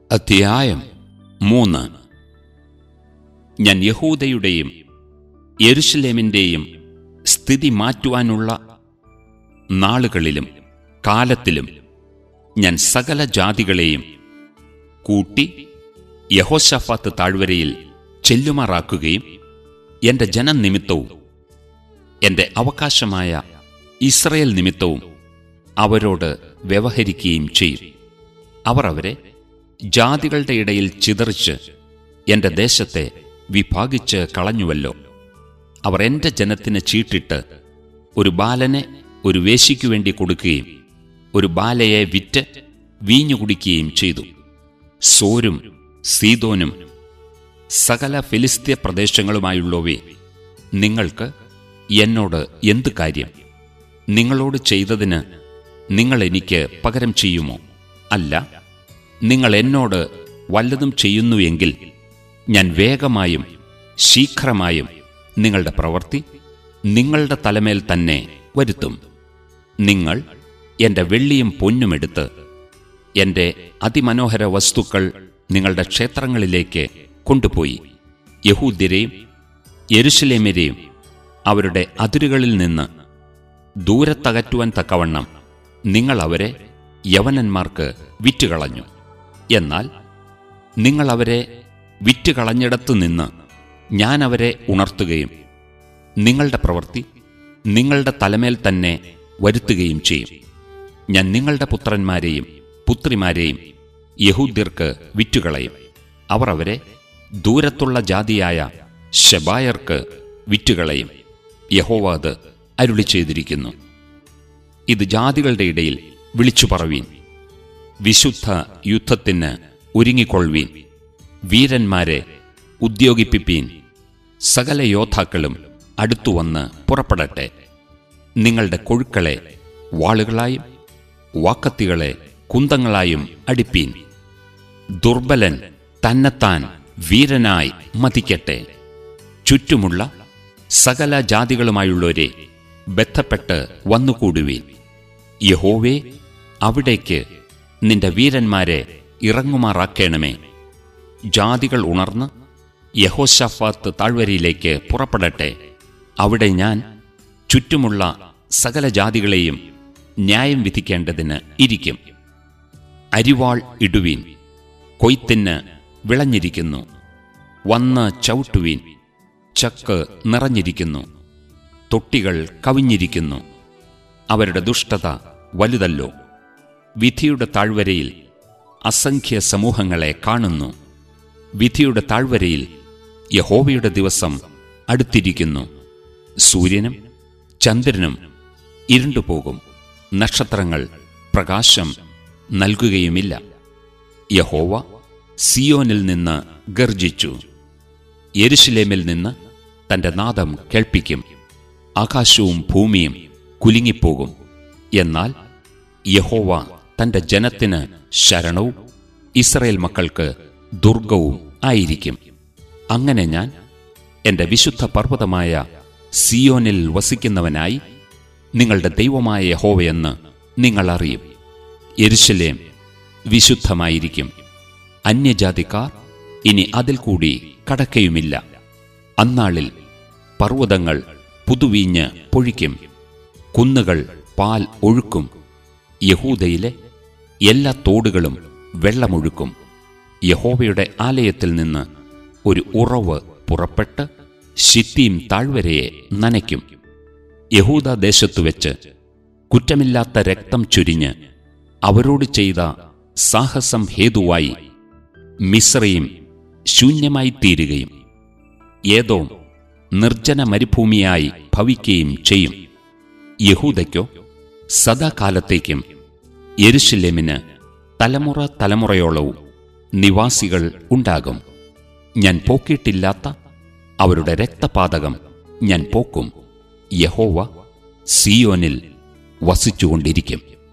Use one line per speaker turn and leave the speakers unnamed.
അധ്യായം 3. ഞാൻ യഹൂദയുടെയും യെരുശലേമിന്റെയും സ്ഥിതി മാറ്റുവാനുള്ള നാളുകളിലും കാലത്തിലും ഞാൻ സകല ജാതികളെയും കൂട്ടി യഹോശാഫാത്ത് താഴ്വരയിൽ ചെല്ലുമാറാക്കുകയും എന്റെ ജനം നിമിത്തവും എന്റെ അവകാശമായ ഇസ്രായേൽ നിമിത്തവും അവരോട് വ്യവഹരിക്കുകയും ചെയ്യും. അവർ അവരെ ജാതികളുടെ ഇടയിൽ ചിതറിച്ച് എന്റെ ദേശത്തെ വിഭാഗിച്ച് കളഞ്ഞുവല്ലോ. അവർ എന്റെ ജനത്തിന് ചീട്ടിട്ട് ഒരു ബാലനെ ഒരു വേശ്യയ്ക്കു വേണ്ടി കൊടുക്കുകയും ഒരു ബാലയെ വിറ്റ് വീഞ്ഞു കുടിക്കുകയും ചെയ്തു. സോരും സീദോനും സകല ഫിലിസ്ത്യ പ്രദേശങ്ങളുമായുള്ളവേ, നിങ്ങൾക്ക് എന്നോട് എന്ത് കാര്യം? നിങ്ങളോട് ചെയ്തതിന് നിങ്ങൾ എനിക്ക് പകരം ചെയ്യുമോ? അല്ല, നിങ്ങൾ എന്നോട് വല്ലതും ചെയ്യുന്നുവെങ്കിൽ ഞാൻ വേഗമായും ശീഘ്രമായും നിങ്ങളുടെ പ്രവൃത്തി നിങ്ങളുടെ തലമേൽ തന്നെ വരുത്തും. നിങ്ങൾ എന്റെ വെള്ളിയും പൊന്നുമെടുത്ത് എന്റെ അതിമനോഹര വസ്തുക്കൾ നിങ്ങളുടെ ക്ഷേത്രങ്ങളിലേക്ക് കൊണ്ടുപോയി യഹൂദ്യരെയും യെരുശലേമ്യരെയും അവരുടെ അതിരുകളിൽ നിന്ന് ദൂരത്തകറ്റുവാൻ തക്കവണ്ണം നിങ്ങൾ അവരെ യവനന്മാർക്ക് വിറ്റുകളഞ്ഞു. എന്നാൽ നിങ്ങൾ അവരെ വിറ്റുകളഞ്ഞിടത്തു നിന്ന് ഞാൻ അവരെ ഉണർത്തുകയും നിങ്ങളുടെ പ്രവൃത്തി നിങ്ങളുടെ തലമേൽ തന്നെ വരുത്തുകയും ചെയ്യും. ഞാൻ നിങ്ങളുടെ പുത്രന്മാരെയും പുത്രിമാരെയും യഹൂദ്യർക്ക് വിറ്റുകളയും. അവർ അവരെ ദൂരത്തുള്ള ജാതിയായ ശെബായർക്ക് വിറ്റുകളയും. യഹോവ അത് അരുളിച്ചെയ്തിരിക്കുന്നു. ഇത് ജാതികളുടെ ഇടയിൽ വിളിച്ചു പറവീൻ. വിശുദ്ധ യുദ്ധത്തിന് ഒരുങ്ങിക്കൊള്ളുവീൻ. വീരന്മാരെ ഉദ്യോഗിപ്പിപ്പീൻ. സകല യോദ്ധാക്കളും അടുത്തുവന്ന് പുറപ്പെടട്ടെ. നിങ്ങളുടെ കൊഴുക്കളെ വാളുകളായും വാക്കത്തികളെ കുന്തങ്ങളായും അടിപ്പീൻ. ദുർബലൻ തന്നെത്താൻ വീരനായി മതിക്കട്ടെ. ചുറ്റുമുള്ള സകല ജാതികളുമായുള്ളവരെ ബന്ധപ്പെട്ട് വന്നുകൂടുവീൻ. യഹോവേ, അവിടേക്ക് നിന്റെ വീരന്മാരെ ഇറങ്ങുമാറാക്കേണമേ. ജാതികൾ ഉണർന്ന് യഹോശാഫാത്ത് താഴ്വരയിലേക്ക് പുറപ്പെടട്ടെ. അവിടെ ഞാൻ ചുറ്റുമുള്ള സകല ജാതികളെയും ന്യായം വിധിക്കേണ്ടതിന് ഇരിക്കും. അരിവാൾ ഇടുവീൻ. കൊയ്ത്തിന് വിളഞ്ഞിരിക്കുന്നു. വന്ന് ചവിട്ടുവീൻ. ചക്ക് നിറഞ്ഞിരിക്കുന്നു. തൊട്ടികൾ കവിഞ്ഞിരിക്കുന്നു. അവരുടെ ദുഷ്ടത വലുതല്ലോ. വിധിയുടെ താഴ്വരയിൽ അസംഖ്യ സമൂഹങ്ങളെ കാണുന്നു. വിധിയുടെ താഴ്വരയിൽ യഹോവയുടെ ദിവസം അടുത്തിരിക്കുന്നു. സൂര്യനും ചന്ദ്രനും ഇരുണ്ടുപോകും. നക്ഷത്രങ്ങൾ പ്രകാശം നൽകുകയുമില്ല. യഹോവ സിയോനിൽ നിന്ന് ഗർജിച്ചു. യെരുശലേമിൽ നിന്ന് തന്റെ നാദം കേൾപ്പിക്കും. ആകാശവും ഭൂമിയും കുലുങ്ങിപ്പോകും. എന്നാൽ യഹോവ തന്റെ ജനത്തിന് ശരണവും ഇസ്രായേൽ മക്കൾക്ക് ദുർഗവും ആയിരിക്കും. അങ്ങനെ ഞാൻ എന്റെ വിശുദ്ധ പർവ്വതമായ സിയോനിൽ വസിക്കുന്നവനായി നിങ്ങളുടെ ദൈവമായ യഹോവയെന്ന് നിങ്ങൾ അറിയും. യെരുശലേം വിശുദ്ധമായിരിക്കും. അന്യജാതിക്കാർ ഇനി അതിൽ കൂടി കടക്കയുമില്ല. അന്നാളിൽ പർവ്വതങ്ങൾ പുതുവീഞ്ഞ് പൊഴിക്കും. കുന്നുകൾ പാൽ ഒഴുക്കും. യഹൂദയിലെ എല്ലാ തോടുകളും വെള്ളമൊഴുക്കും. യഹോവയുടെ ആലയത്തിൽ നിന്ന് ഒരു ഉറവ് പുറപ്പെട്ട് ശിത്തീം താഴ്വരയെ നനയ്ക്കും. യഹൂദ ദേശത്തുവെച്ച് കുറ്റമില്ലാത്ത രക്തം ചൊരിഞ്ഞ് അവരോട് ചെയ്ത സാഹസം ഹേതുവായി മിസ്രയീം ശൂന്യമായി തീരുകയും ഏദോം നിർജ്ജന മരുഭൂമിയായി ഭവിക്കുകയും ചെയ്യും. യഹൂദയ്ക്കോ സദാകാലത്തേക്കും യെരുശലേമിന് തലമുറ തലമുറയോളവും നിവാസികൾ ഉണ്ടാകും. ഞാൻ പോക്കിയിട്ടില്ലാത്ത അവരുടെ രക്തപാതകം ഞാൻ പോക്കും. യഹോവ സിയോനിൽ വസിച്ചുകൊണ്ടിരിക്കും.